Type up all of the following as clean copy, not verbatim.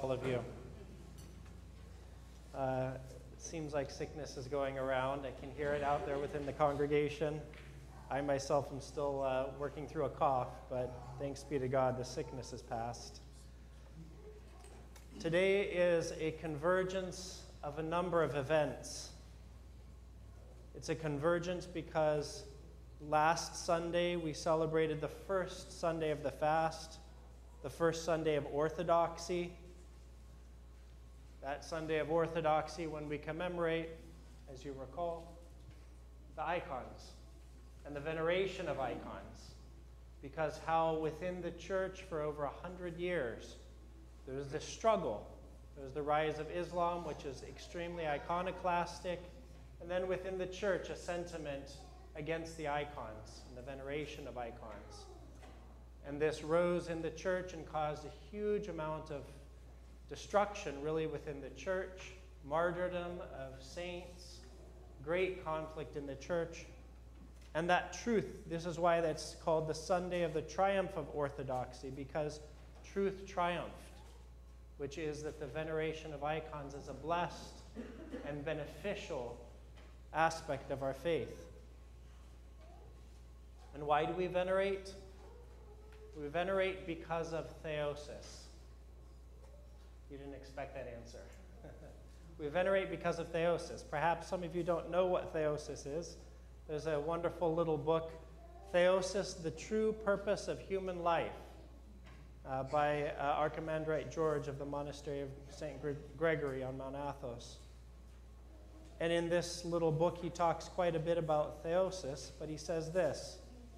all of you. Seems like sickness is going around. I can hear it out there within the congregation. I myself am still working through a cough, but thanks be to God, the sickness has passed. Today is a convergence of a number of events. It's a convergence because last Sunday we celebrated the first Sunday of the fast, the first Sunday of Orthodoxy. That Sunday of Orthodoxy when we commemorate, as you recall, the icons and the veneration of icons. Because how within the church for over 100 years, there was this struggle. There was the rise of Islam, which is extremely iconoclastic, and then within the church, a sentiment against the icons and the veneration of icons. And this rose in the church and caused a huge amount of destruction really within the church, martyrdom of saints, great conflict in the church. And that truth, this is why that's called the Sunday of the Triumph of Orthodoxy, because truth triumphed, which is that the veneration of icons is a blessed and beneficial aspect of our faith. And why do we venerate? We venerate because of theosis. You didn't expect that answer. We venerate because of theosis. Perhaps some of you don't know what theosis is. There's a wonderful little book, Theosis, The True Purpose of Human Life, by Archimandrite George of the Monastery of St. Gregory on Mount Athos. And in this little book, he talks quite a bit about theosis, but he says this: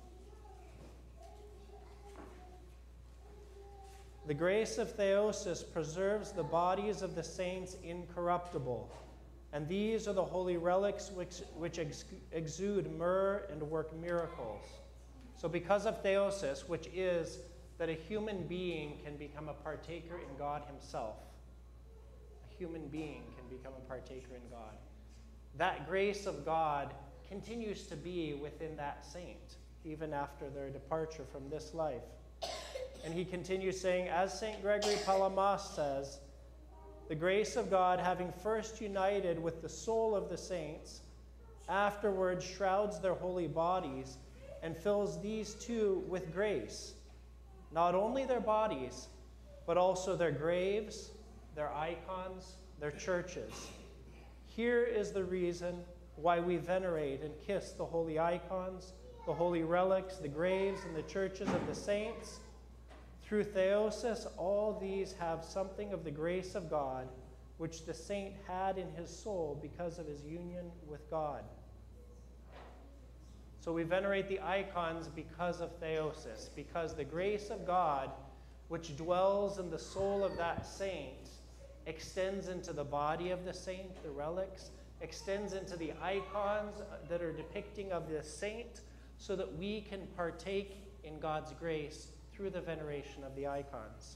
the grace of theosis preserves the bodies of the saints incorruptible, and these are the holy relics which exude myrrh and work miracles. So because of theosis, which is that a human being can become a partaker in God himself. A human being can become a partaker in God. That grace of God continues to be within that saint, even after their departure from this life. And he continues saying, as St. Gregory Palamas says, the grace of God, having first united with the soul of the saints, afterwards shrouds their holy bodies and fills these two with grace, not only their bodies, but also their graves, their icons, their churches. Here is the reason why we venerate and kiss the holy icons, the holy relics, the graves, and the churches of the saints. Through theosis, all these have something of the grace of God, which the saint had in his soul because of his union with God. So we venerate the icons because of theosis, because the grace of God, which dwells in the soul of that saint, extends into the body of the saint, the relics, extends into the icons that are depicting of the saint, so that we can partake in God's grace through the veneration of the icons.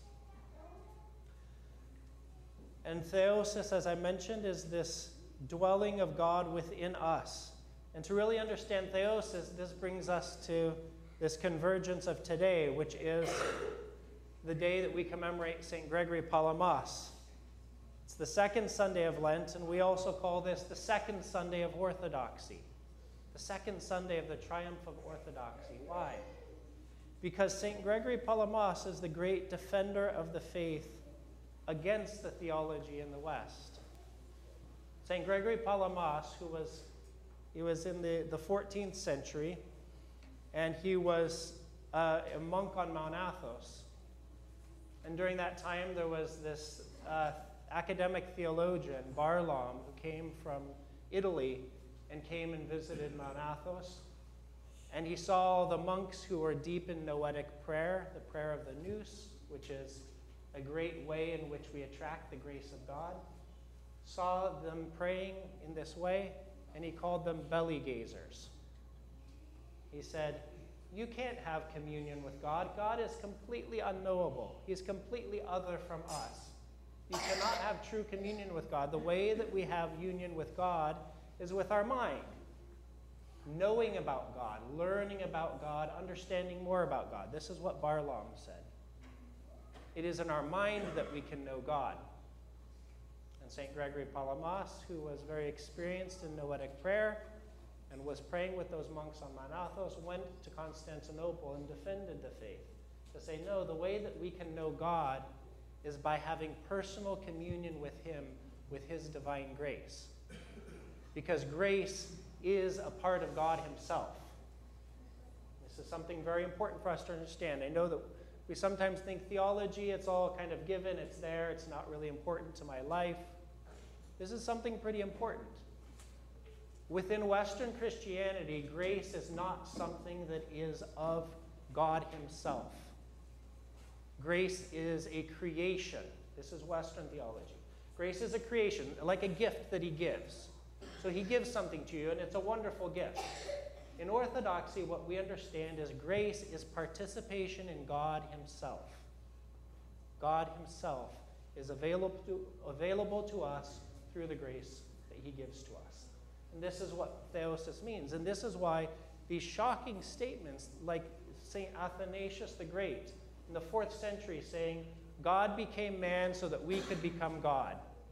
And theosis, as I mentioned, is this dwelling of God within us. And to really understand theosis, this brings us to this convergence of today, which is the day that we commemorate St. Gregory Palamas. It's the second Sunday of Lent, and we also call this the second Sunday of Orthodoxy. The second Sunday of the Triumph of Orthodoxy. Why? Because St. Gregory Palamas is the great defender of the faith against the theology in the West. St. Gregory Palamas, he was in the 14th century, and he was a monk on Mount Athos. And during that time, there was this academic theologian, Barlaam, who came from Italy and came and visited Mount Athos. And he saw the monks who were deep in noetic prayer, the prayer of the nous, which is a great way in which we attract the grace of God. Saw them praying in this way, and he called them belly gazers. He said, you can't have communion with God. God is completely unknowable. He's completely other from us. You cannot have true communion with God. The way that we have union with God is with our mind. Knowing about God, learning about God, understanding more about God. This is what Barlaam said. It is in our mind that we can know God. And St. Gregory Palamas, who was very experienced in noetic prayer and was praying with those monks on Mount Athos, went to Constantinople and defended the faith to say, no, the way that we can know God is by having personal communion with him, with his divine grace. Because grace is a part of God himself. This is something very important for us to understand. I know that we sometimes think theology, it's all kind of given, it's there, it's not really important to my life. This is something pretty important. Within Western Christianity, grace is not something that is of God himself. Grace is a creation. This is Western theology. Grace is a creation, like a gift that he gives. So he gives something to you, and it's a wonderful gift. In Orthodoxy, what we understand is grace is participation in God himself. God himself is available to us through the grace that he gives to us. And this is what theosis means. And this is why these shocking statements, like St. Athanasius the Great in the 4th century saying, God became man so that we could become God.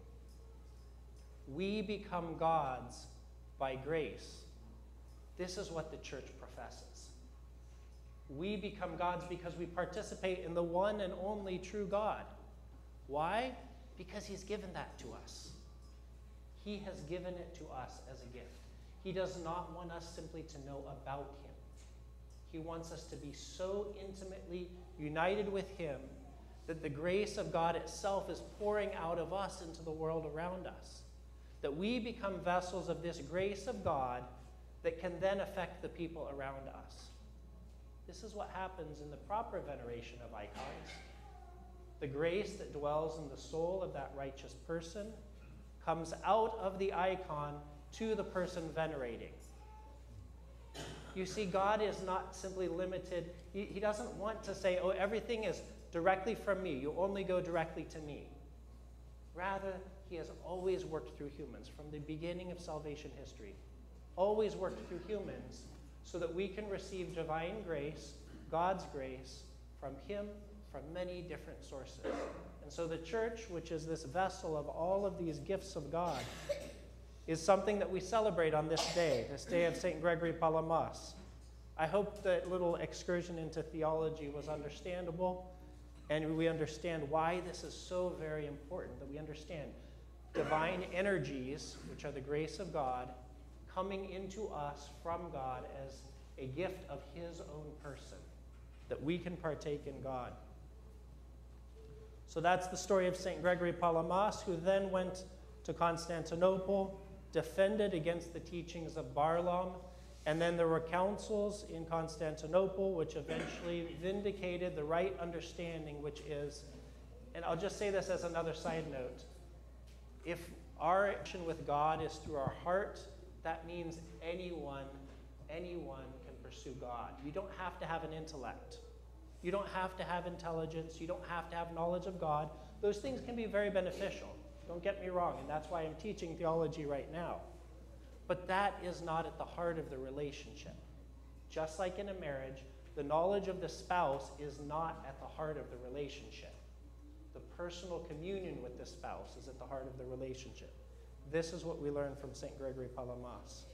We become gods by grace. This is what the church professes. We become gods because we participate in the one and only true God. Why? Because he's given that to us. He has given it to us as a gift. He does not want us simply to know about him. He wants us to be so intimately united with him that the grace of God itself is pouring out of us into the world around us. That we become vessels of this grace of God that can then affect the people around us. This is what happens in the proper veneration of icons. The grace that dwells in the soul of that righteous person comes out of the icon to the person venerating. You see, God is not simply limited. He doesn't want to say, oh, everything is directly from me. You only go directly to me. Rather, he has always worked through humans from the beginning of salvation history. Always worked through humans so that we can receive divine grace, God's grace, from him, from many different sources. And so the church, which is this vessel of all of these gifts of God, is something that we celebrate on this day of St. Gregory Palamas. I hope that little excursion into theology was understandable, and we understand why this is so very important, that we understand divine energies, which are the grace of God, coming into us from God as a gift of his own person, that we can partake in God. So that's the story of St. Gregory Palamas, who then went to Constantinople, defended against the teachings of Barlaam, and then there were councils in Constantinople which eventually vindicated the right understanding, which is, and I'll just say this as another side note, if our action with God is through our heart, that means anyone can pursue God. You don't have to have an intellect. You don't have to have intelligence. You don't have to have knowledge of God. Those things can be very beneficial. Don't get me wrong, and that's why I'm teaching theology right now. But that is not at the heart of the relationship. Just like in a marriage, the knowledge of the spouse is not at the heart of the relationship. The personal communion with the spouse is at the heart of the relationship. This is what we learn from St. Gregory Palamas.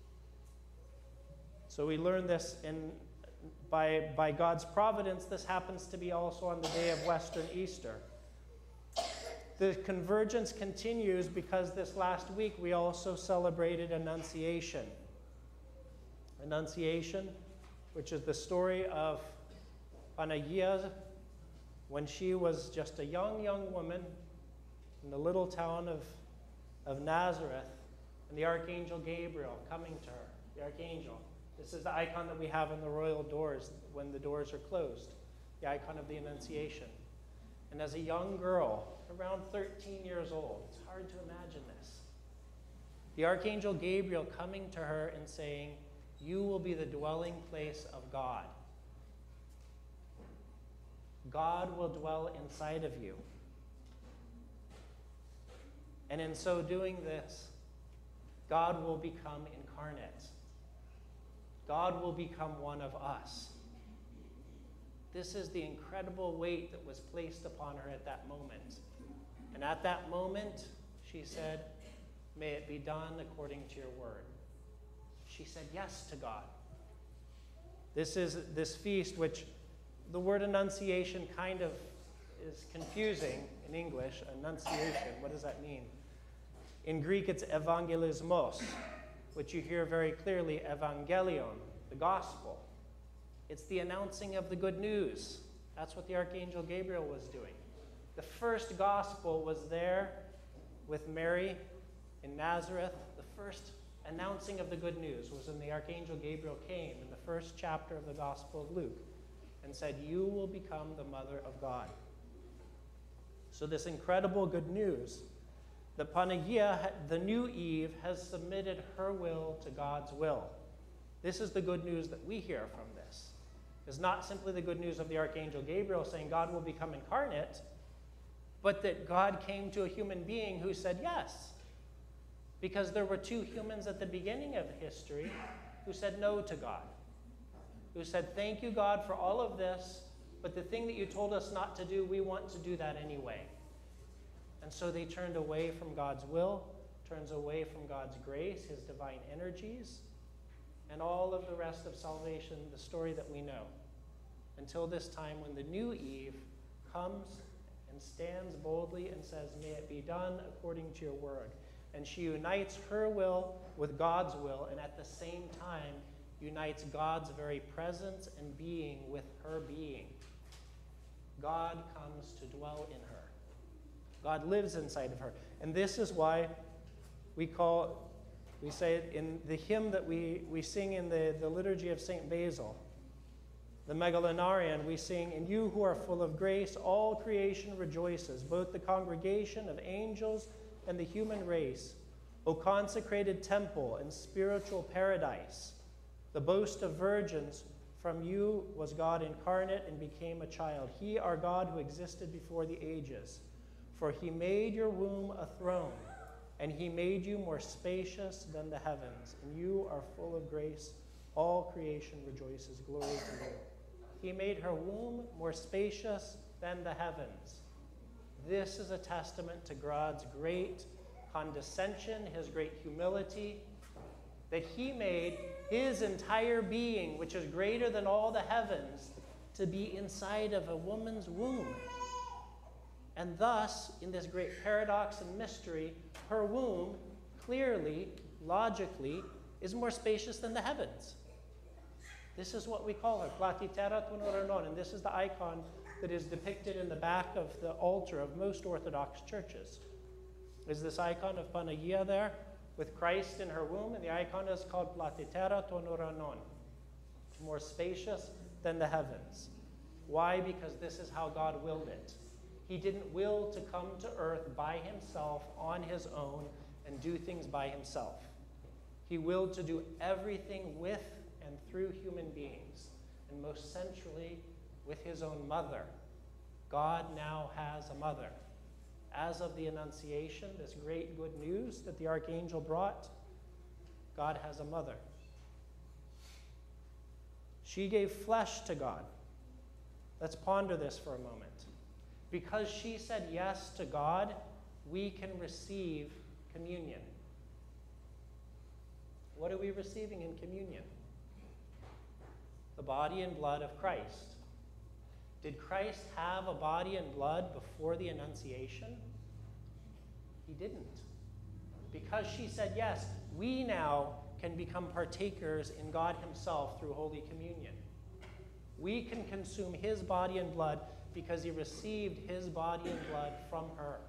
So we learn this by God's providence. This happens to be also on the day of Western Easter. The convergence continues because this last week we also celebrated Annunciation. Annunciation, which is the story of Panagia when she was just a young woman in the little town of Nazareth, and the Archangel Gabriel coming to her. The Archangel. This is the icon that we have in the royal doors when the doors are closed. The icon of the Annunciation. And as a young girl, around 13 years old, it's hard to imagine this, the Archangel Gabriel coming to her and saying, you will be the dwelling place of God. God will dwell inside of you. And in so doing this, God will become incarnate. God will become one of us. This is the incredible weight that was placed upon her at that moment. And at that moment, she said, "May it be done according to your word." She said yes to God. This is this feast, which the word annunciation kind of is confusing in English. Annunciation, what does that mean? In Greek, it's evangelismos, which you hear very clearly, evangelion, the gospel. It's the announcing of the good news. That's what the Archangel Gabriel was doing. The first gospel was there with Mary in Nazareth. The first announcing of the good news was when the Archangel Gabriel came in the first chapter of the Gospel of Luke and said, "You will become the mother of God." So this incredible good news, the Panagia, the new Eve, has submitted her will to God's will. This is the good news that we hear from this. It's not simply the good news of the Archangel Gabriel saying God will become incarnate, but that God came to a human being who said yes. Because there were two humans at the beginning of history who said no to God, who said, "Thank you, God, for all of this, but the thing that you told us not to do, we want to do that anyway." And so they turned away from God's will, turns away from God's grace, his divine energies, and all of the rest of salvation, the story that we know, until this time when the new Eve comes and stands boldly and says, "May it be done according to your word." And she unites her will with God's will, and at the same time unites God's very presence and being with her being. God comes to dwell in her. God lives inside of her. And this is why we say it in the hymn that we sing in the liturgy of St. Basil, the Megalonaurian, we sing, "In you who are full of grace, all creation rejoices, both the congregation of angels and the human race. O consecrated temple and spiritual paradise, the boast of virgins, from you was God incarnate and became a child. He, our God, who existed before the ages. For he made your womb a throne, and he made you more spacious than the heavens. And you are full of grace. All creation rejoices. Glory to you." He made her womb more spacious than the heavens. This is a testament to God's great condescension, his great humility, that he made his entire being, which is greater than all the heavens, to be inside of a woman's womb. And thus, in this great paradox and mystery, her womb clearly, logically, is more spacious than the heavens. This is what we call her, platitera ton oranon, and this is the icon that is depicted in the back of the altar of most Orthodox churches. Is this icon of Panagia there, with Christ in her womb, and the icon is called platitera ton oranon, more spacious than the heavens. Why? Because this is how God willed it. He didn't will to come to earth by himself on his own and do things by himself. He willed to do everything with and through human beings, and most centrally with his own mother. God now has a mother. As of the Annunciation, this great good news that the archangel brought, God has a mother. She gave flesh to God. Let's ponder this for a moment. Because she said yes to God, we can receive communion. What are we receiving in communion? The body and blood of Christ. Did Christ have a body and blood before the Annunciation? He didn't. Because she said yes, we now can become partakers in God himself through Holy Communion. We can consume his body and blood because he received his body and blood from her.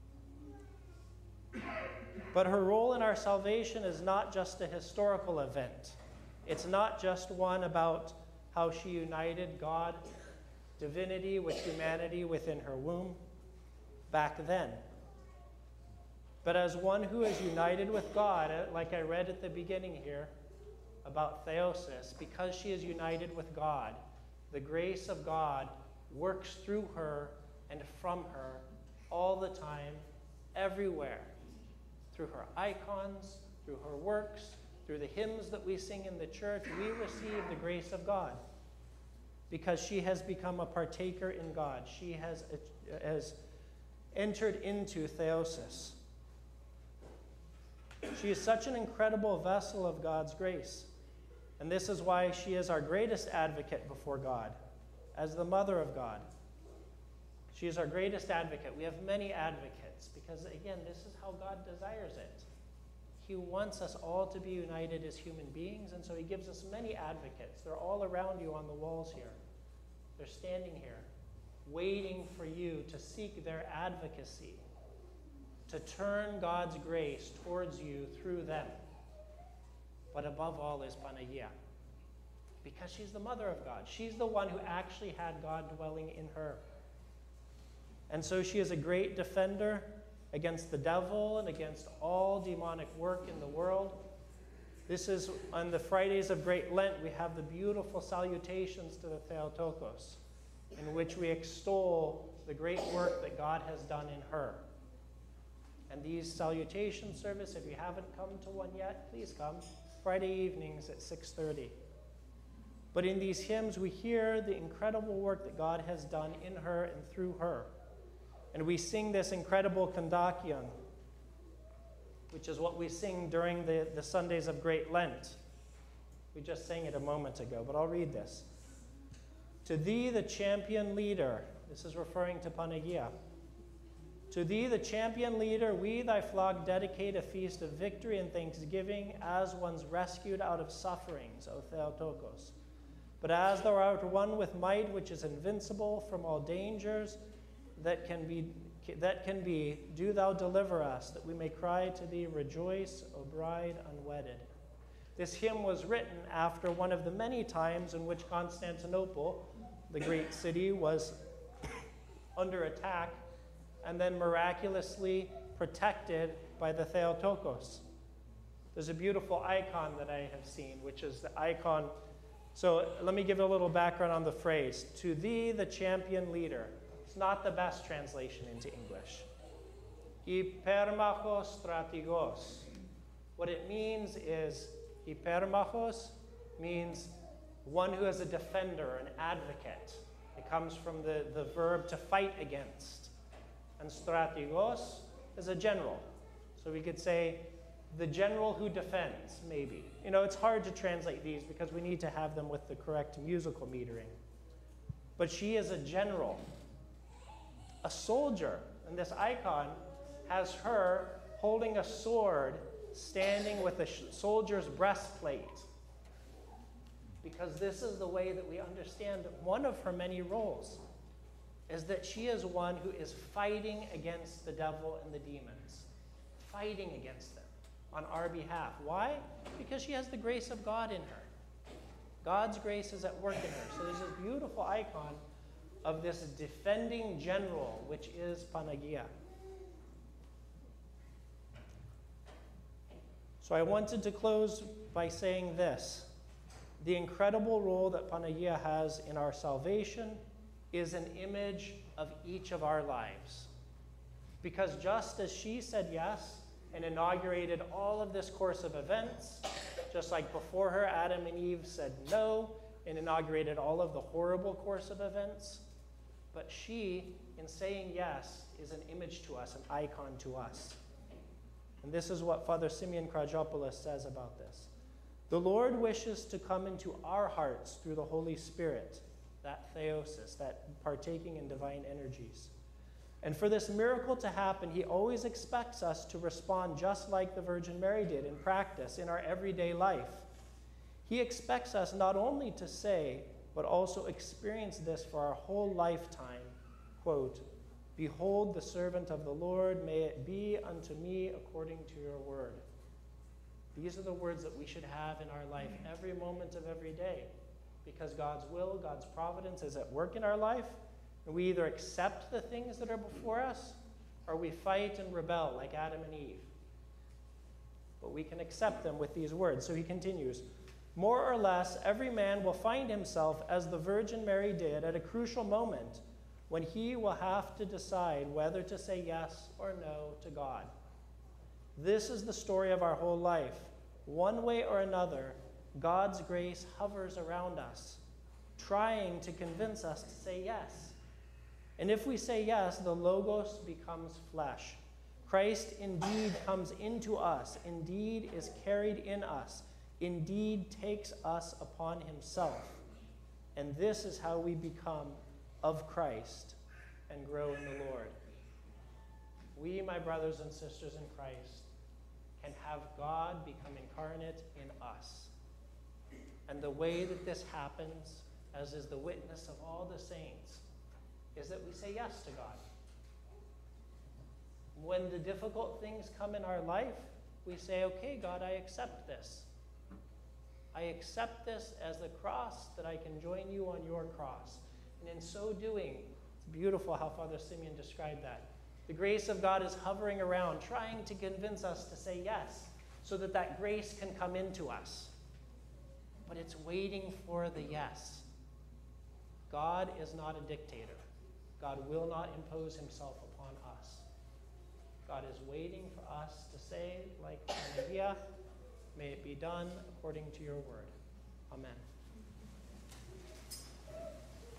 But her role in our salvation is not just a historical event. It's not just one about how she united God, divinity, with humanity within her womb back then. But as one who is united with God, like I read at the beginning here about theosis, because she is united with God, the grace of God works through her and from her all the time, everywhere, through her icons, through her works, through the hymns that we sing in the church. We receive the grace of God because she has become a partaker in God. She has entered into theosis. She is such an incredible vessel of God's grace. And this is why she is our greatest advocate before God, as the mother of God. She is our greatest advocate. We have many advocates because, again, this is how God desires it. He wants us all to be united as human beings, and so he gives us many advocates. They're all around you on the walls here. They're standing here, waiting for you to seek their advocacy, to turn God's grace towards you through them. But above all is Panagia, because she's the mother of God. She's the one who actually had God dwelling in her. And so she is a great defender against the devil and against all demonic work in the world. This is on the Fridays of Great Lent, we have the beautiful salutations to the Theotokos, in which we extol the great work that God has done in her. And these salutation service, if you haven't come to one yet, please come. Friday evenings at 6:30. But in these hymns, we hear the incredible work that God has done in her and through her. And we sing this incredible kondakion, which is what we sing during the Sundays of Great Lent. We just sang it a moment ago, but I'll read this. To thee, the champion leader, this is referring to Panagia. To thee, the champion leader, we, thy flock, dedicate a feast of victory and thanksgiving as one's rescued out of sufferings, O Theotokos. But as thou art one with might which is invincible from all dangers that can be, do thou deliver us, that we may cry to thee, rejoice, O bride unwedded. This hymn was written after one of the many times in which Constantinople, the great city, was under attack and then miraculously protected by the Theotokos. There's a beautiful icon that I have seen, which is the icon. So let me give a little background on the phrase. To thee, the champion leader. It's not the best translation into English. Hypermachos strategos. What it means is, hypermachos means one who is a defender, an advocate. It comes from the verb to fight against. And strategos is a general. So we could say, the general who defends, maybe. You know, it's hard to translate these because we need to have them with the correct musical metering. But she is a general, a soldier. And this icon has her holding a sword, standing with a soldier's breastplate. Because this is the way that we understand one of her many roles, is that she is one who is fighting against the devil and the demons, fighting against them on our behalf. Why? Because she has the grace of God in her. God's grace is at work in her. So there's this beautiful icon of this defending general, which is Panagia. So I wanted to close by saying this. The incredible role that Panagia has in our salvation is an image of each of our lives. Because just as she said yes and inaugurated all of this course of events, just like before her Adam and Eve said no and inaugurated all of the horrible course of events, but she, in saying yes, is an image to us, an icon to us. And this is what Father Simeon Krajopoulos says about this. The Lord wishes to come into our hearts through the Holy Spirit, that theosis, that partaking in divine energies. And for this miracle to happen, he always expects us to respond just like the Virgin Mary did in practice, in our everyday life. He expects us not only to say, but also experience this for our whole lifetime. Quote, "Behold the servant of the Lord, may it be unto me according to your word." These are the words that we should have in our life every moment of every day, because God's will, God's providence is at work in our life, and we either accept the things that are before us, or we fight and rebel like Adam and Eve. But we can accept them with these words. So he continues, more or less, every man will find himself, as the Virgin Mary did, at a crucial moment when he will have to decide whether to say yes or no to God. This is the story of our whole life. One way or another, God's grace hovers around us. trying to convince us to say yes. And if we say yes, the Logos becomes flesh. Christ indeed comes into us, indeed is carried in us, indeed takes us upon himself. And this is how we become of Christ and grow in the Lord. We, my brothers and sisters in Christ, can have God become incarnate in us. And the way that this happens, as is the witness of all the saints, is that we say yes to God. When the difficult things come in our life, we say, okay, God, I accept this. I accept this as the cross that I can join you on your cross. And in so doing, it's beautiful how Father Simeon described that. The grace of God is hovering around, trying to convince us to say yes, so that that grace can come into us. But it's waiting for the yes. God is not a dictator. God will not impose himself upon us. God is waiting for us to say, like Maria, may it be done according to your word. Amen.